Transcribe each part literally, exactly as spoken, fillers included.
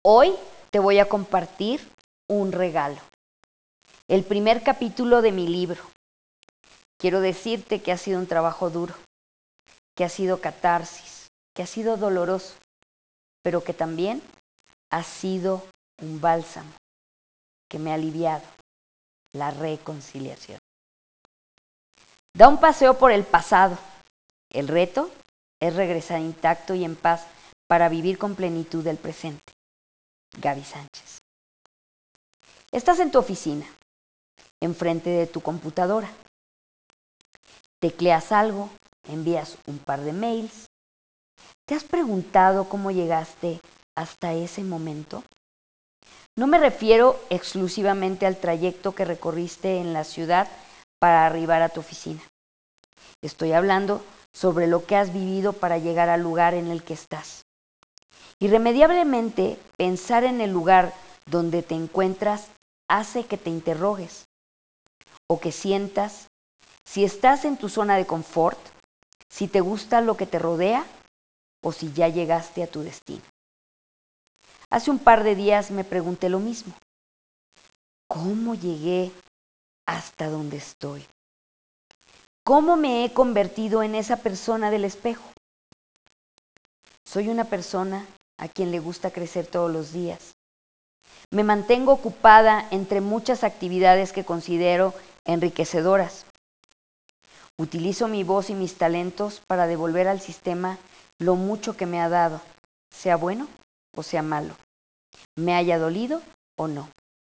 Hoy te voy a compartir un regalo, el primer capítulo de mi libro. Quiero decirte que ha sido un trabajo duro, que ha sido catarsis, que ha sido doloroso, pero que también ha sido un bálsamo que me ha aliviado, la reconciliación. Da un paseo por el pasado. El reto es regresar intacto y en paz para vivir con plenitud el presente. Gaby Sánchez. Estás en tu oficina, enfrente de tu computadora. Tecleas algo, envías un par de mails. ¿Te has preguntado cómo llegaste hasta ese momento? No me refiero exclusivamente al trayecto que recorriste en la ciudad para arribar a tu oficina. Estoy hablando sobre lo que has vivido para llegar al lugar en el que estás. Irremediablemente, pensar en el lugar donde te encuentras hace que te interrogues o que sientas si estás en tu zona de confort, si te gusta lo que te rodea o si ya llegaste a tu destino. Hace un par de días me pregunté lo mismo. ¿Cómo llegué hasta donde estoy? ¿Cómo me he convertido en esa persona del espejo? Soy una persona a quien le gusta crecer todos los días. Me mantengo ocupada entre muchas actividades que considero enriquecedoras. Utilizo mi voz y mis talentos para devolver al sistema lo mucho que me ha dado, sea bueno o sea malo, me haya dolido o no.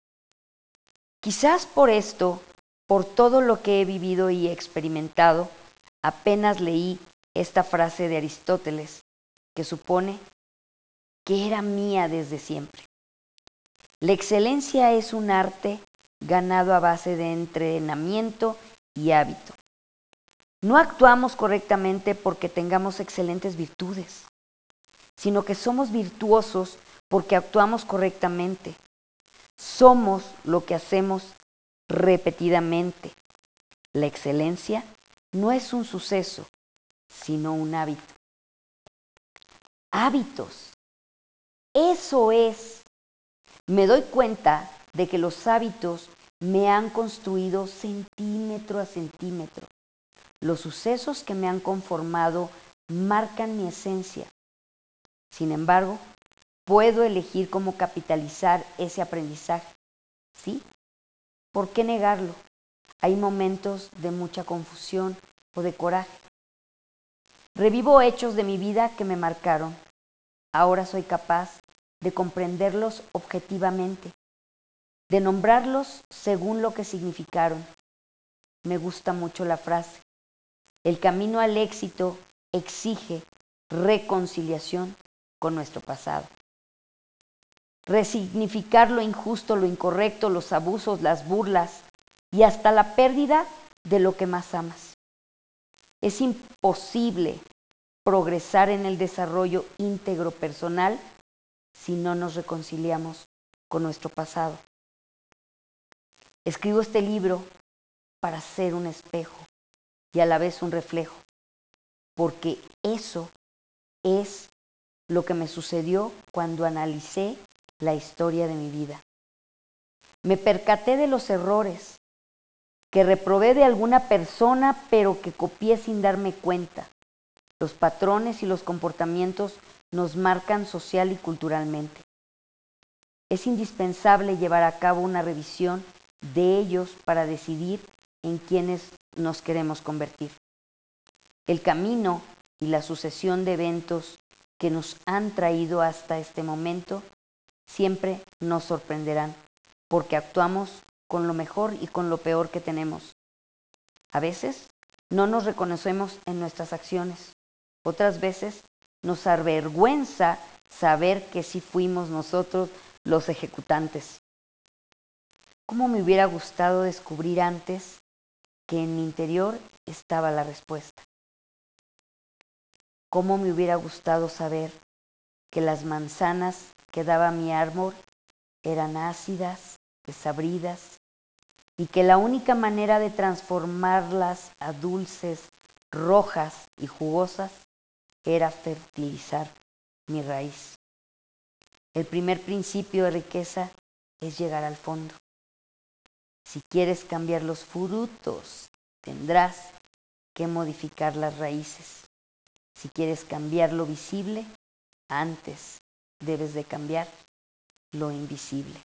Quizás por esto, por todo lo que he vivido y experimentado, apenas leí esta frase de Aristóteles, que supone que era mía desde siempre. La excelencia es un arte ganado a base de entrenamiento y hábito. No actuamos correctamente porque tengamos excelentes virtudes, sino que somos virtuosos porque actuamos correctamente. Somos lo que hacemos repetidamente. La excelencia no es un suceso, sino un hábito. Hábitos. Eso es. Me doy cuenta de que los hábitos me han construido centímetro a centímetro. Los sucesos que me han conformado marcan mi esencia. Sin embargo, puedo elegir cómo capitalizar ese aprendizaje. ¿Sí? ¿Por qué negarlo? Hay momentos de mucha confusión o de coraje. Revivo hechos de mi vida que me marcaron. Ahora soy capaz de comprenderlos objetivamente, de nombrarlos según lo que significaron. Me gusta mucho la frase. El camino al éxito exige reconciliación con nuestro pasado. Resignificar lo injusto, lo incorrecto, los abusos, las burlas y hasta la pérdida de lo que más amas. Es imposible progresar en el desarrollo íntegro personal si no nos reconciliamos con nuestro pasado. Escribo este libro para ser un espejo y a la vez un reflejo, porque eso es lo que me sucedió cuando analicé la historia de mi vida. Me percaté de los errores que reprobé de alguna persona, pero que copié sin darme cuenta. Los patrones y los comportamientos nos marcan social y culturalmente. Es indispensable llevar a cabo una revisión de ellos para decidir en quiénes nos queremos convertir. El camino y la sucesión de eventos que nos han traído hasta este momento siempre nos sorprenderán, porque actuamos con lo mejor y con lo peor que tenemos. A veces no nos reconocemos en nuestras acciones. Otras veces nos avergüenza saber que sí fuimos nosotros los ejecutantes. ¿Cómo me hubiera gustado descubrir antes que en mi interior estaba la respuesta? ¿Cómo me hubiera gustado saber que las manzanas que daba mi árbol eran ácidas, desabridas, y que la única manera de transformarlas a dulces, rojas y jugosas era fertilizar mi raíz? El primer principio de riqueza es llegar al fondo. Si quieres cambiar los frutos, tendrás que modificar las raíces. Si quieres cambiar lo visible, antes debes de cambiar lo invisible.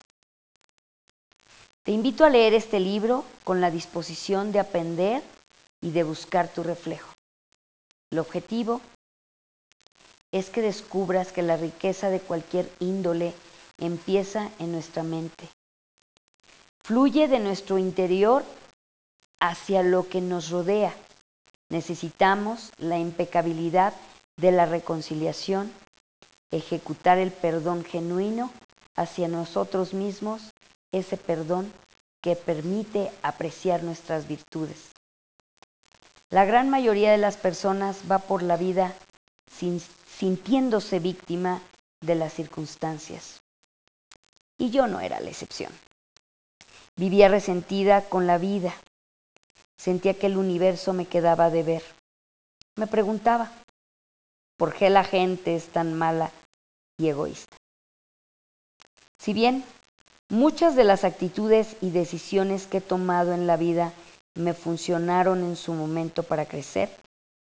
Te invito a leer este libro con la disposición de aprender y de buscar tu reflejo. El objetivo es que descubras que la riqueza de cualquier índole empieza en nuestra mente. Fluye de nuestro interior hacia lo que nos rodea. Necesitamos la impecabilidad de la reconciliación, ejecutar el perdón genuino hacia nosotros mismos, ese perdón que permite apreciar nuestras virtudes. La gran mayoría de las personas va por la vida sin, sintiéndose víctima de las circunstancias. Y yo no era la excepción. Vivía resentida con la vida. Sentía que el universo me quedaba de ver. Me preguntaba, ¿por qué la gente es tan mala y egoísta? Si bien muchas de las actitudes y decisiones que he tomado en la vida me funcionaron en su momento para crecer,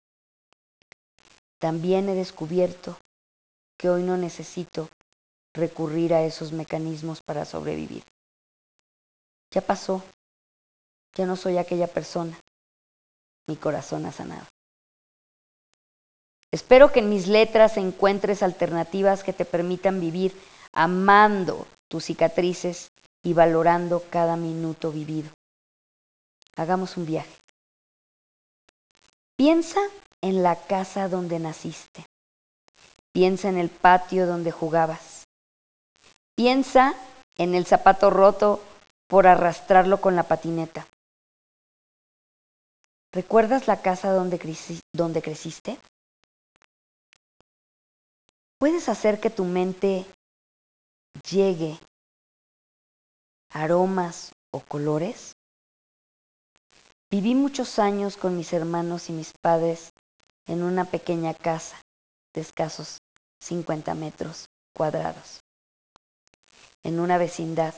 también he descubierto que hoy no necesito recurrir a esos mecanismos para sobrevivir. Ya pasó, ya no soy aquella persona, mi corazón ha sanado. Espero que en mis letras encuentres alternativas que te permitan vivir amando tus cicatrices y valorando cada minuto vivido. Hagamos un viaje. Piensa en la casa donde naciste. Piensa en el patio donde jugabas. Piensa en el zapato roto por arrastrarlo con la patineta. ¿Recuerdas la casa donde, creci- donde creciste? ¿Puedes hacer que tu mente llegue aromas o colores? Viví muchos años con mis hermanos y mis padres en una pequeña casa de escasos cincuenta metros cuadrados, en una vecindad.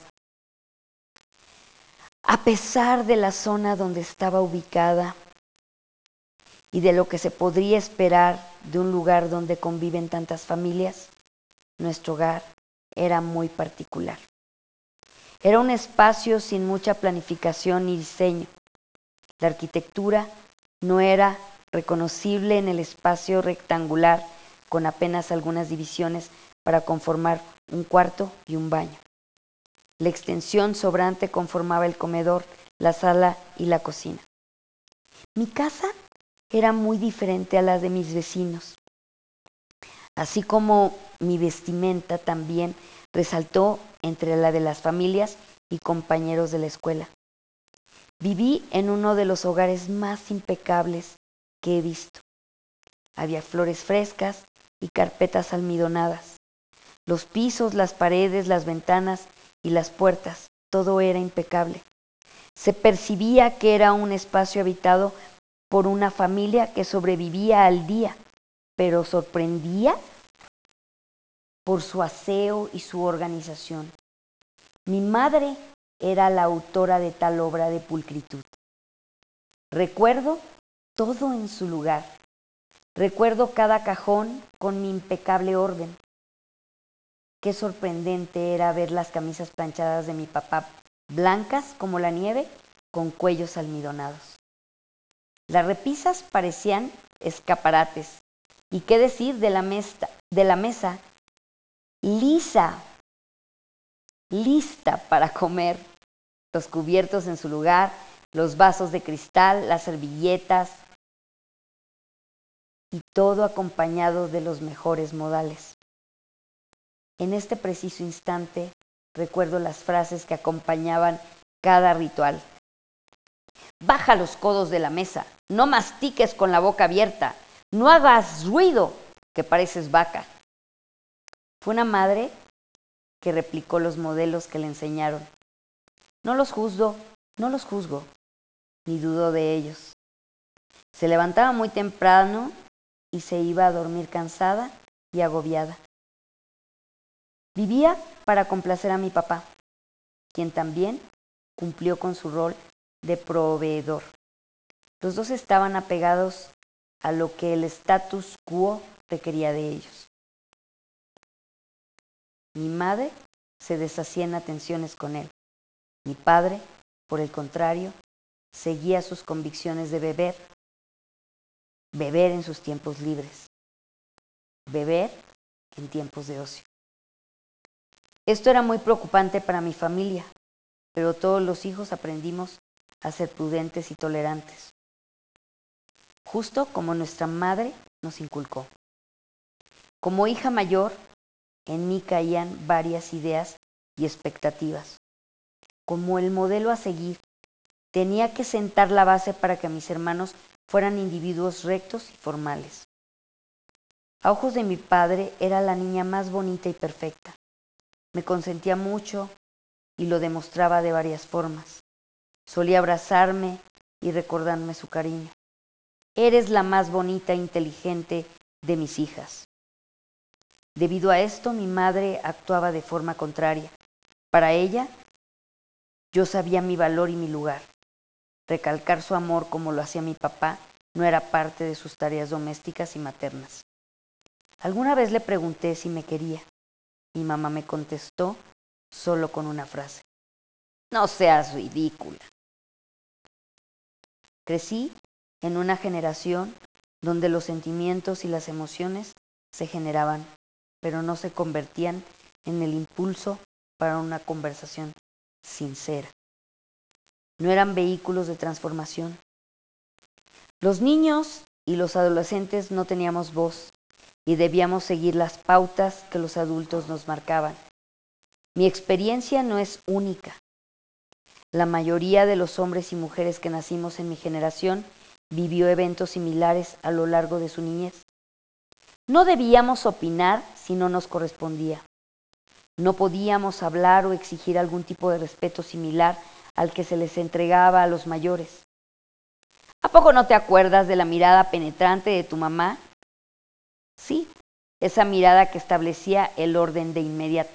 A pesar de la zona donde estaba ubicada y de lo que se podría esperar de un lugar donde conviven tantas familias, nuestro hogar era muy particular. Era un espacio sin mucha planificación ni diseño. La arquitectura no era reconocible en el espacio rectangular con apenas algunas divisiones para conformar un cuarto y un baño. La extensión sobrante conformaba el comedor, la sala y la cocina. Mi casa era muy diferente a la de mis vecinos, así como mi vestimenta también resaltó entre la de las familias y compañeros de la escuela. Viví en uno de los hogares más impecables que he visto. Había flores frescas y carpetas almidonadas. Los pisos, las paredes, las ventanas y las puertas, todo era impecable. Se percibía que era un espacio habitado por una familia que sobrevivía al día, pero sorprendía por su aseo y su organización. Mi madre era la autora de tal obra de pulcritud. Recuerdo todo en su lugar. Recuerdo cada cajón con mi impecable orden. Qué sorprendente era ver las camisas planchadas de mi papá, blancas como la nieve, con cuellos almidonados. Las repisas parecían escaparates. ¿Y qué decir de la mesa, de la mesa lisa, lista para comer? Los cubiertos en su lugar, los vasos de cristal, las servilletas y todo acompañado de los mejores modales. En este preciso instante recuerdo las frases que acompañaban cada ritual. Baja los codos de la mesa, no mastiques con la boca abierta, no hagas ruido, que pareces vaca. Fue una madre que replicó los modelos que le enseñaron. No los juzgo, no los juzgo, ni dudo de ellos. Se levantaba muy temprano y se iba a dormir cansada y agobiada. Vivía para complacer a mi papá, quien también cumplió con su rol de proveedor. Los dos estaban apegados a lo que el status quo requería de ellos. Mi madre se deshacía en atenciones con él. Mi padre, por el contrario, seguía sus convicciones de beber, beber en sus tiempos libres, beber en tiempos de ocio. Esto era muy preocupante para mi familia, pero todos los hijos aprendimos a ser prudentes y tolerantes, justo como nuestra madre nos inculcó. Como hija mayor, en mí caían varias ideas y expectativas. Como el modelo a seguir, tenía que sentar la base para que mis hermanos fueran individuos rectos y formales. A ojos de mi padre era la niña más bonita y perfecta. Me consentía mucho y lo demostraba de varias formas. Solía abrazarme y recordarme su cariño. Eres la más bonita e inteligente de mis hijas. Debido a esto, mi madre actuaba de forma contraria. Para ella, yo sabía mi valor y mi lugar. Recalcar su amor como lo hacía mi papá no era parte de sus tareas domésticas y maternas. Alguna vez le pregunté si me quería. Mi mamá me contestó solo con una frase: no seas ridícula. Crecí en una generación donde los sentimientos y las emociones se generaban, pero no se convertían en el impulso para una conversación sincera. No eran vehículos de transformación. Los niños y los adolescentes no teníamos voz y debíamos seguir las pautas que los adultos nos marcaban. Mi experiencia no es única. La mayoría de los hombres y mujeres que nacimos en mi generación vivió eventos similares a lo largo de su niñez. No debíamos opinar si no nos correspondía. No podíamos hablar o exigir algún tipo de respeto similar al que se les entregaba a los mayores. ¿A poco no te acuerdas de la mirada penetrante de tu mamá? Sí, esa mirada que establecía el orden de inmediato.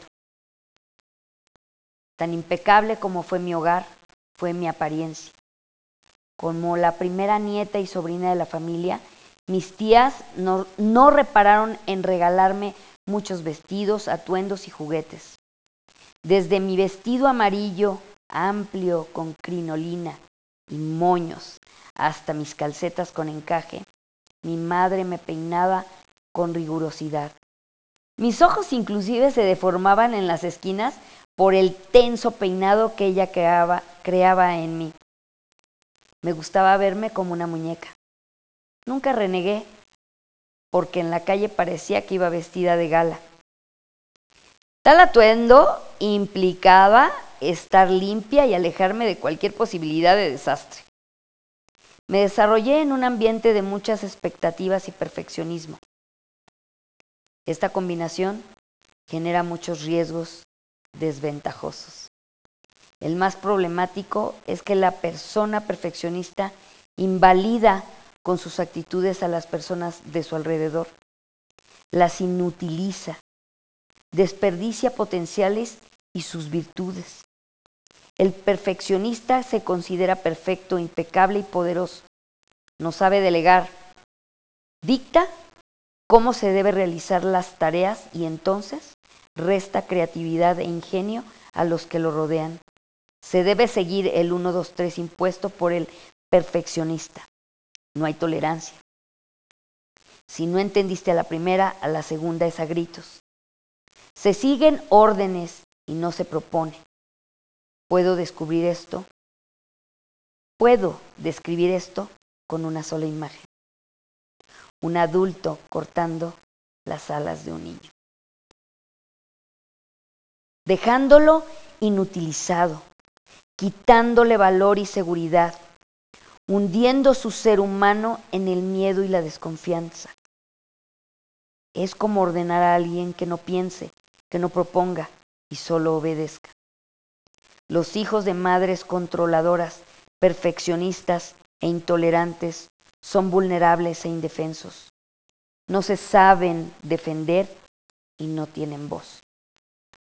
Tan impecable como fue mi hogar, fue mi apariencia. Como la primera nieta y sobrina de la familia, mis tías no, no repararon en regalarme muchos vestidos, atuendos y juguetes. Desde mi vestido amarillo, amplio, con crinolina y moños, hasta mis calcetas con encaje, mi madre me peinaba con rigurosidad. Mis ojos inclusive se deformaban en las esquinas por el tenso peinado que ella creaba, creaba en mí. Me gustaba verme como una muñeca. Nunca renegué, porque en la calle parecía que iba vestida de gala. Tal atuendo implicaba estar limpia y alejarme de cualquier posibilidad de desastre. Me desarrollé en un ambiente de muchas expectativas y perfeccionismo. Esta combinación genera muchos riesgos desventajosos. El más problemático es que la persona perfeccionista invalida con sus actitudes a las personas de su alrededor, las inutiliza, desperdicia potenciales y sus virtudes. El perfeccionista se considera perfecto, impecable y poderoso. No sabe delegar. Dicta cómo se debe realizar las tareas y entonces resta creatividad e ingenio a los que lo rodean. Se debe seguir el uno, dos, tres impuesto por el perfeccionista. No hay tolerancia. Si no entendiste a la primera, a la segunda es a gritos. Se siguen órdenes y no se propone. ¿Puedo descubrir esto? Puedo describir esto con una sola imagen. Un adulto cortando las alas de un niño. Dejándolo inutilizado, quitándole valor y seguridad, hundiendo su ser humano en el miedo y la desconfianza. Es como ordenar a alguien que no piense, que no proponga y solo obedezca. Los hijos de madres controladoras, perfeccionistas e intolerantes son vulnerables e indefensos. No se saben defender y no tienen voz.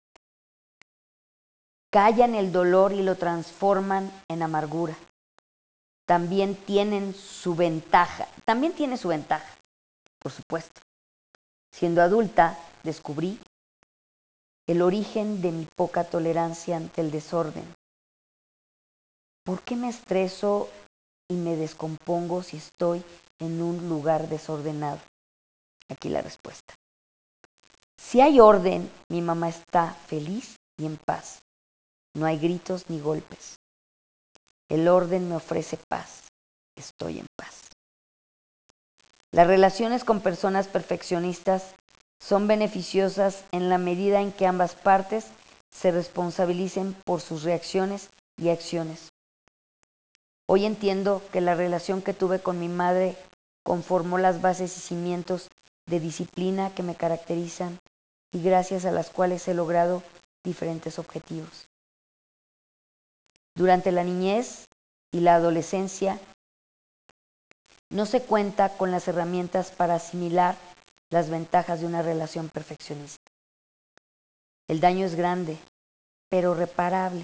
callan el dolor y lo transforman en amargura. También tienen su ventaja, también tiene su ventaja, por supuesto. Siendo adulta, descubrí el origen de mi poca tolerancia ante el desorden. ¿Por qué me estreso y me descompongo si estoy en un lugar desordenado? Aquí la respuesta. Si hay orden, mi mamá está feliz y en paz. No hay gritos ni golpes. El orden me ofrece paz. Estoy en paz. Las relaciones con personas perfeccionistas son beneficiosas en la medida en que ambas partes se responsabilicen por sus reacciones y acciones. Hoy entiendo que la relación que tuve con mi madre conformó las bases y cimientos de disciplina que me caracterizan y gracias a las cuales he logrado diferentes objetivos. Durante la niñez y la adolescencia no se cuenta con las herramientas para asimilar las ventajas de una relación perfeccionista. El daño es grande, pero reparable.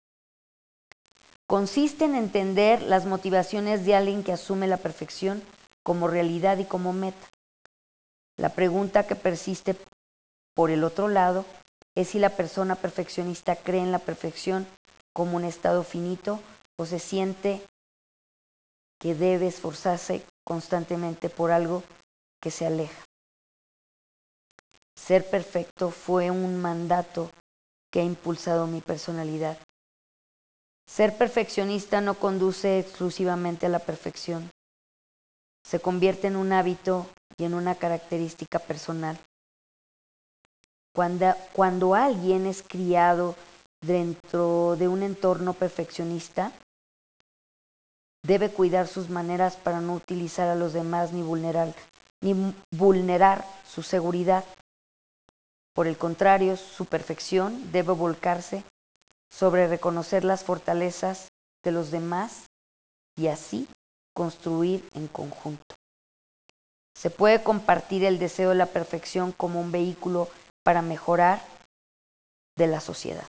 Consiste en entender las motivaciones de alguien que asume la perfección como realidad y como meta. La pregunta que persiste por el otro lado es si la persona perfeccionista cree en la perfección como un estado finito o se siente que debe esforzarse constantemente por algo que se aleja. Ser perfecto fue un mandato que ha impulsado mi personalidad. Ser perfeccionista no conduce exclusivamente a la perfección. Se convierte en un hábito y en una característica personal. Cuando, cuando alguien es criado dentro de un entorno perfeccionista, debe cuidar sus maneras para no utilizar a los demás ni vulnerar, ni vulnerar su seguridad. Por el contrario, su perfección debe volcarse sobre reconocer las fortalezas de los demás y así construir en conjunto. Se puede compartir el deseo de la perfección como un vehículo para mejorar de la sociedad.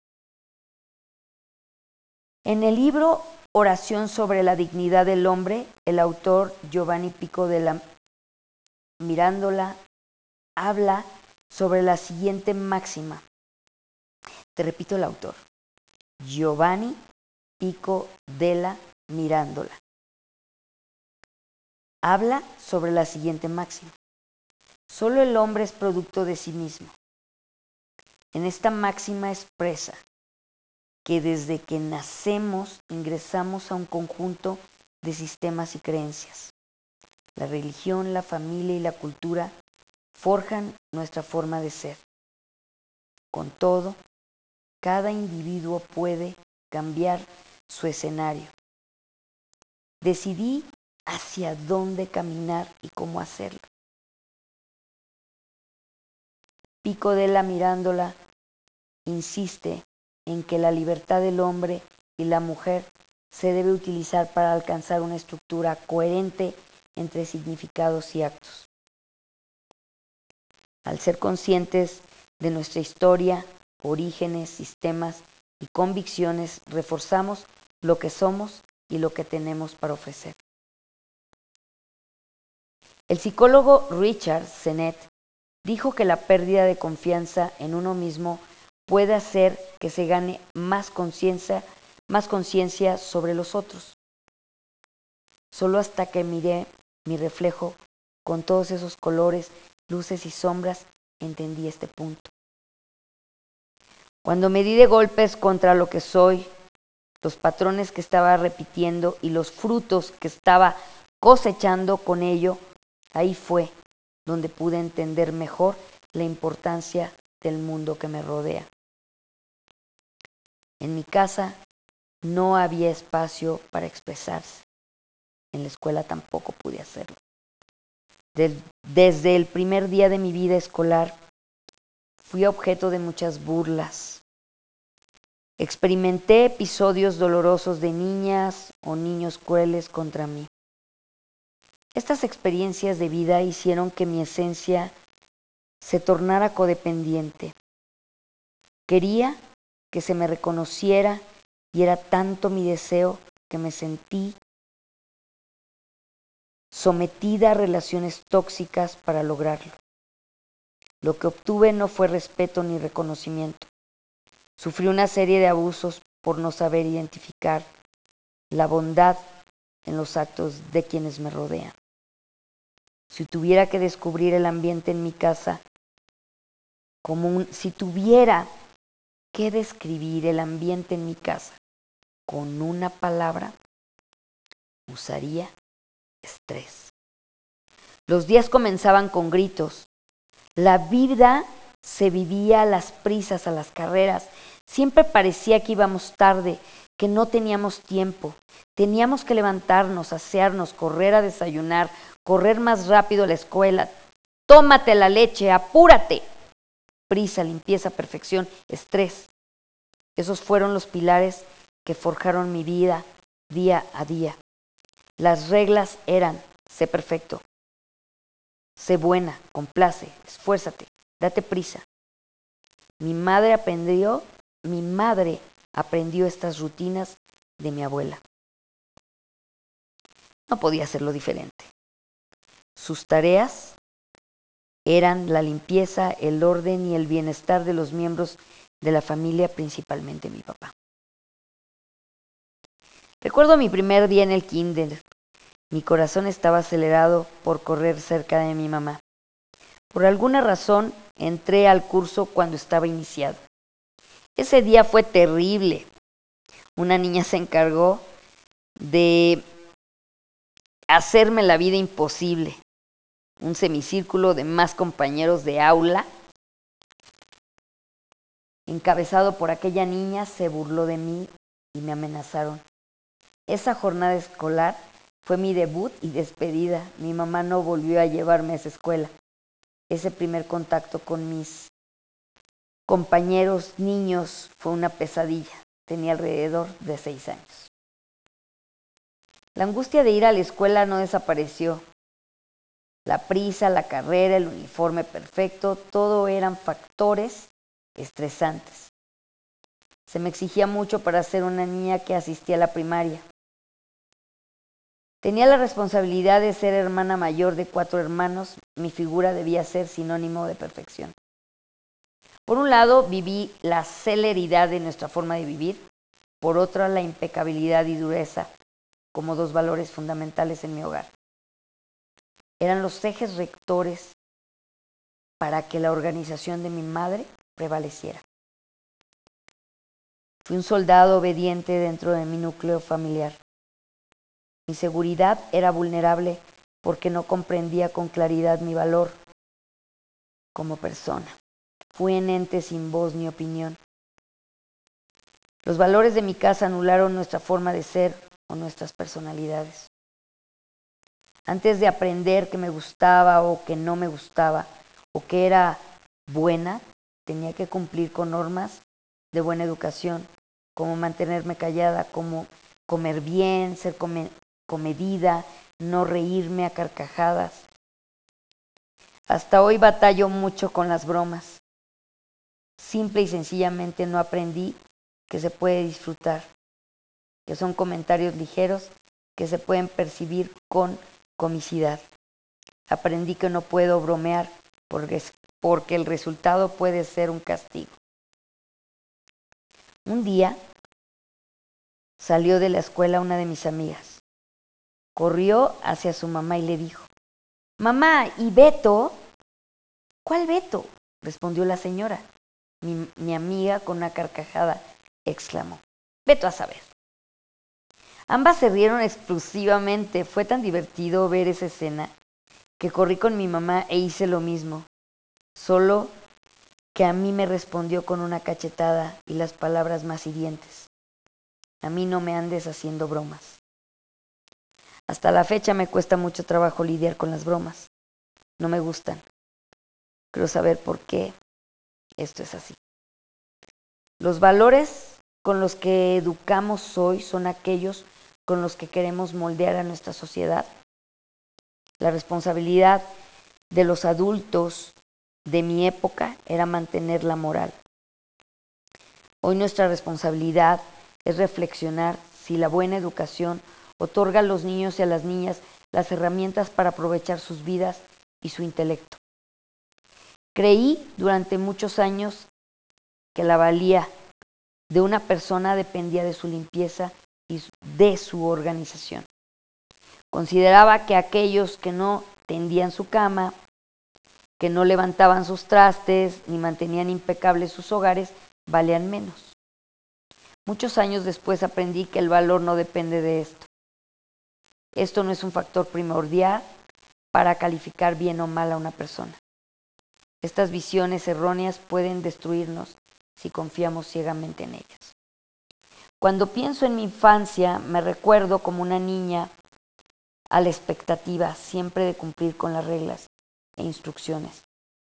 En el libro Oración sobre la dignidad del hombre, el autor Giovanni Pico della Mirandola habla sobre la siguiente máxima. Te repito el autor, Giovanni Pico della Mirandola. Habla sobre la siguiente máxima. Solo el hombre es producto de sí mismo. En esta máxima expresa que desde que nacemos ingresamos a un conjunto de sistemas y creencias. La religión, la familia y la cultura forjan nuestra forma de ser. Con todo, cada individuo puede cambiar su escenario. Decidí hacia dónde caminar y cómo hacerlo. Pico della Mirandola insiste en que la libertad del hombre y la mujer se debe utilizar para alcanzar una estructura coherente entre significados y actos. Al ser conscientes de nuestra historia, orígenes, sistemas y convicciones, reforzamos lo que somos y lo que tenemos para ofrecer. El psicólogo Richard Sennett dijo que la pérdida de confianza en uno mismo puede hacer que se gane más conciencia, más conciencia sobre los otros. Solo hasta que miré mi reflejo con todos esos colores, luces y sombras, entendí este punto. Cuando me di de golpes contra lo que soy, los patrones que estaba repitiendo y los frutos que estaba cosechando con ello, ahí fue donde pude entender mejor la importancia del mundo que me rodea. En mi casa no había espacio para expresarse. En la escuela tampoco pude hacerlo. Desde el primer día de mi vida escolar, fui objeto de muchas burlas. Experimenté episodios dolorosos de niñas o niños crueles contra mí. Estas experiencias de vida hicieron que mi esencia se tornara codependiente. Quería que se me reconociera y era tanto mi deseo que me sentí sometida a relaciones tóxicas para lograrlo. Lo que obtuve no fue respeto ni reconocimiento. Sufrí una serie de abusos por no saber identificar la bondad en los actos de quienes me rodean. Si tuviera que descubrir el ambiente en mi casa como un, si tuviera que describir el ambiente en mi casa con una palabra, usaría estrés. Los días comenzaban con gritos. La vida se vivía a las prisas, a las carreras. Siempre parecía que íbamos tarde, que no teníamos tiempo. Teníamos que levantarnos, asearnos, correr a desayunar, correr más rápido a la escuela. Tómate la leche, apúrate. Prisa, limpieza, perfección, estrés. Esos fueron los pilares que forjaron mi vida día a día. Las reglas eran: sé perfecto, sé buena, complace, esfuérzate, date prisa. Mi madre aprendió, mi madre aprendió estas rutinas de mi abuela. No podía hacerlo diferente. Sus tareas eran la limpieza, el orden y el bienestar de los miembros de la familia, principalmente mi papá. Recuerdo mi primer día en el kinder. Mi corazón estaba acelerado por correr cerca de mi mamá. Por alguna razón entré al curso cuando estaba iniciado. Ese día fue terrible. Una niña se encargó de hacerme la vida imposible. Un semicírculo de más compañeros de aula, encabezado por aquella niña, se burló de mí y me amenazaron. Esa jornada escolar fue mi debut y despedida. Mi mamá no volvió a llevarme a esa escuela. Ese primer contacto con mis compañeros niños fue una pesadilla. Tenía alrededor de seis años. La angustia de ir a la escuela no desapareció. La prisa, la carrera, el uniforme perfecto, todo eran factores estresantes. Se me exigía mucho para ser una niña que asistía a la primaria. Tenía la responsabilidad de ser hermana mayor de cuatro hermanos. Mi figura debía ser sinónimo de perfección. Por un lado, viví la celeridad de nuestra forma de vivir. Por otro, la impecabilidad y dureza como dos valores fundamentales en mi hogar. Eran los ejes rectores para que la organización de mi madre prevaleciera. Fui un soldado obediente dentro de mi núcleo familiar. Mi seguridad era vulnerable porque no comprendía con claridad mi valor como persona. Fui un ente sin voz ni opinión. Los valores de mi casa anularon nuestra forma de ser o nuestras personalidades. Antes de aprender que me gustaba o que no me gustaba, o que era buena, tenía que cumplir con normas de buena educación, como mantenerme callada, como comer bien, ser come- comedida, no reírme a carcajadas. Hasta hoy batallo mucho con las bromas. Simple y sencillamente no aprendí que se puede disfrutar, que son comentarios ligeros que se pueden percibir con comicidad. Aprendí que no puedo bromear porque, porque el resultado puede ser un castigo. Un día salió de la escuela una de mis amigas. Corrió hacia su mamá y le dijo: «Mamá, ¿y Beto?» «¿Cuál Beto?», respondió la señora. Mi, mi amiga, con una carcajada, exclamó: «Beto a saber». Ambas se rieron explosivamente. Fue tan divertido ver esa escena que corrí con mi mamá e hice lo mismo, solo que a mí me respondió con una cachetada y las palabras más hirientes: «A mí no me andes haciendo bromas». Hasta la fecha me cuesta mucho trabajo lidiar con las bromas. No me gustan. Quiero saber por qué esto es así. Los valores con los que educamos hoy son aquellos con los que queremos moldear a nuestra sociedad. La responsabilidad de los adultos de mi época era mantener la moral. Hoy nuestra responsabilidad es reflexionar si la buena educación otorga a los niños y a las niñas las herramientas para aprovechar sus vidas y su intelecto. Creí durante muchos años que la valía de una persona dependía de su limpieza y de su organización. Consideraba que aquellos que no tendían su cama, que no levantaban sus trastes ni mantenían impecables sus hogares, valían menos. Muchos años después aprendí que el valor no depende de esto. Esto no es un factor primordial para calificar bien o mal a una persona. Estas visiones erróneas pueden destruirnos si confiamos ciegamente en ellas. Cuando pienso en mi infancia, me recuerdo como una niña a la expectativa siempre de cumplir con las reglas e instrucciones.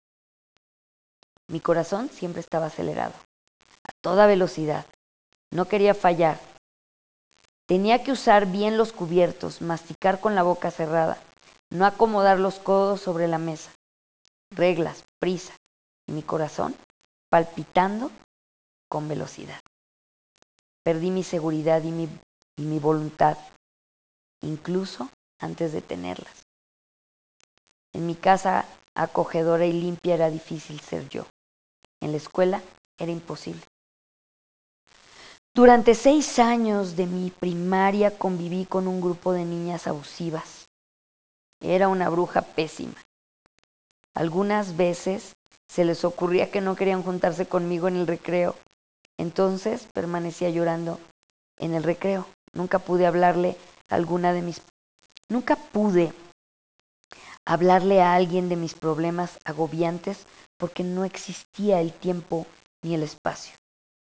Mi corazón siempre estaba acelerado, a toda velocidad. No quería fallar. Tenía que usar bien los cubiertos, masticar con la boca cerrada, no acomodar los codos sobre la mesa. Reglas, prisa, y mi corazón palpitando con velocidad. Perdí mi seguridad y mi, y mi voluntad, incluso antes de tenerlas. En mi casa acogedora y limpia era difícil ser yo. En la escuela era imposible. Durante seis años de mi primaria conviví con un grupo de niñas abusivas. Era una bruja pésima. Algunas veces se les ocurría que no querían juntarse conmigo en el recreo. Entonces permanecía llorando en el recreo. Nunca pude hablarle a alguna de mis... Nunca pude hablarle a alguien de mis problemas agobiantes porque no existía el tiempo ni el espacio.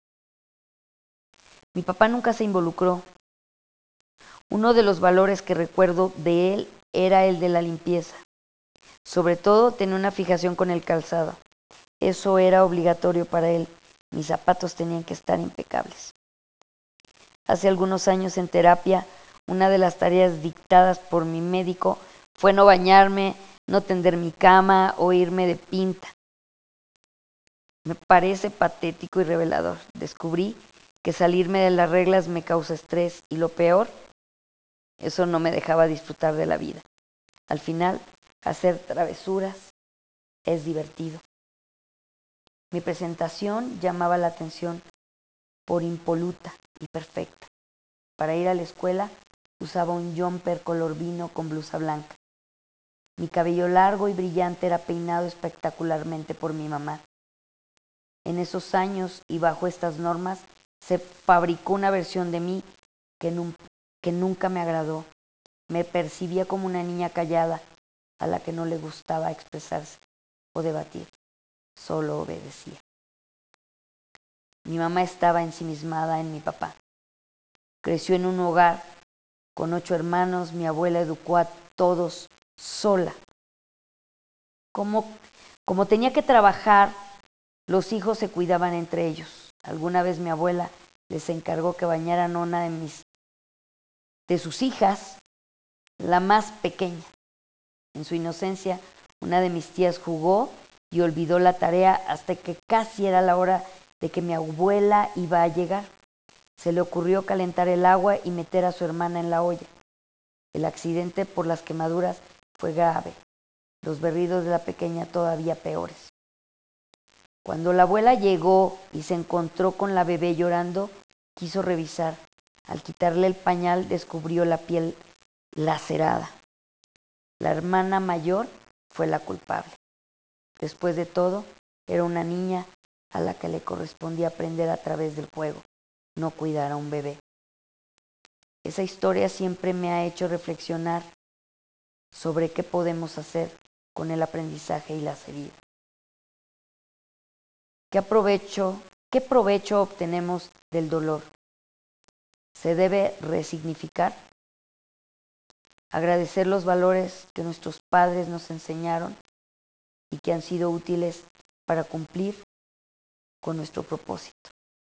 Mi papá nunca se involucró. Uno de los valores que recuerdo de él era el de la limpieza. Sobre todo tenía una fijación con el calzado. Eso era obligatorio para él. Mis zapatos tenían que estar impecables. Hace algunos años en terapia, una de las tareas dictadas por mi médico fue no bañarme, no tender mi cama o irme de pinta. Me parece patético y revelador. Descubrí que salirme de las reglas me causa estrés y lo peor, eso no me dejaba disfrutar de la vida. Al final, hacer travesuras es divertido. Mi presentación llamaba la atención por impoluta y perfecta. Para ir a la escuela usaba un jumper color vino con blusa blanca. Mi cabello largo y brillante era peinado espectacularmente por mi mamá. En esos años y bajo estas normas se fabricó una versión de mí que, nun- que nunca me agradó. Me percibía como una niña callada a la que no le gustaba expresarse o debatir. Solo obedecía. Mi mamá estaba ensimismada en mi papá. Creció en un hogar con ocho hermanos. Mi abuela educó a todos sola. Como, como tenía que trabajar, los hijos se cuidaban entre ellos. Alguna vez mi abuela les encargó que bañaran a una de mis de sus hijas, la más pequeña. En su inocencia, una de mis tías jugó y olvidó la tarea hasta que casi era la hora de que mi abuela iba a llegar. Se le ocurrió calentar el agua y meter a su hermana en la olla. El accidente por las quemaduras fue grave. Los berridos de la pequeña todavía peores. Cuando la abuela llegó y se encontró con la bebé llorando, quiso revisar. Al quitarle el pañal descubrió la piel lacerada. La hermana mayor fue la culpable. Después de todo, era una niña a la que le correspondía aprender a través del juego, no cuidar a un bebé. Esa historia siempre me ha hecho reflexionar sobre qué podemos hacer con el aprendizaje y las heridas. ¿Qué aprovecho, qué provecho obtenemos del dolor? Se debe resignificar, agradecer los valores que nuestros padres nos enseñaron y que han sido útiles para cumplir con nuestro propósito.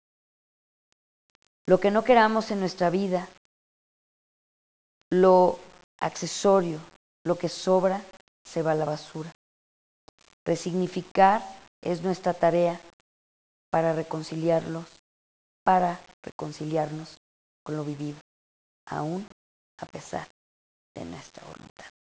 Lo que no queramos en nuestra vida, lo accesorio, lo que sobra, se va a la basura. Resignificar es nuestra tarea para reconciliarlos para reconciliarnos con lo vivido, aún a pesar de nuestra voluntad.